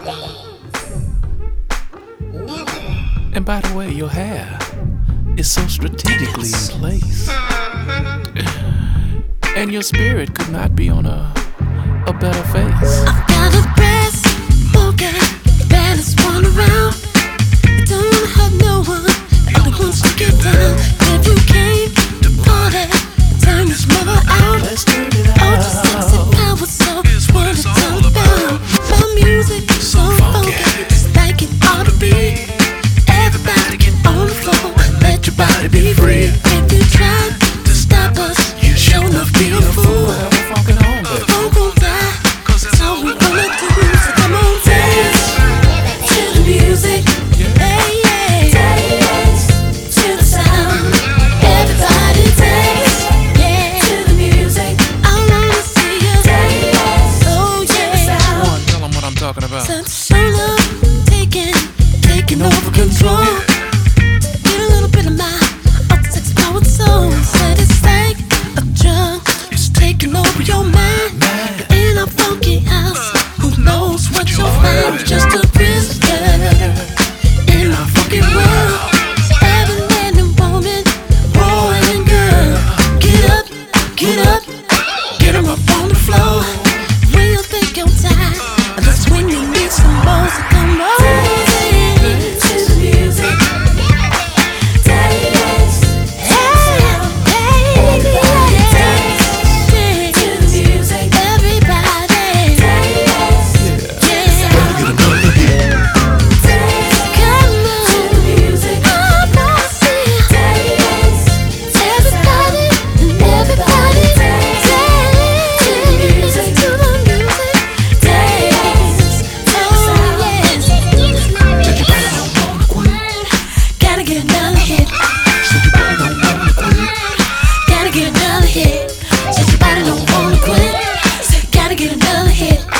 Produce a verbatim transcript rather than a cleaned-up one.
And by the way, your hair is so strategically in place. And your spirit could not be on a, a better face. I've got a breast, okay, baddest one around. I don't wanna hurt no one, I'm the ones to get down. If you came to party, turn this mother out. Let's turn it out. Oh, just sexy power, so what it's all about. My music is so funky, just like it ought to be. Everybody get on the floor, let your body be free. If you tried to stop us, you sure enough be a fool. We're fucking on, baby. Don't go die, that's all we gonna do. So come on, dance to the music. Hey, yeah. Dance to the sound. Everybody dance, yeah, to the music. I wanna see you dance, oh yeah. Come on, tell them what I'm talking about. Sunshine up, taking, taking over control. Get a little bit of my sex powered soul. Said it's like a drug, it's taking over your mind. You're in a funky house, who knows what you'll find? Just a prisoner in a funky world. Every man and woman, boy and girl, get up, get up, get 'em up on the floor. When you think you're tired, that's when you need some more. So come on, dance to the music. Dance, hey, hey, dance to the music. Everybody, dance, yeah. Come on to the music. I wanna see you dance. Everybody, everybody, dance to the music, to the music. Dance, oh yes. Gotta get another hit. Gotta get another hit. Said your body don't wanna quit. Said gotta get another hit.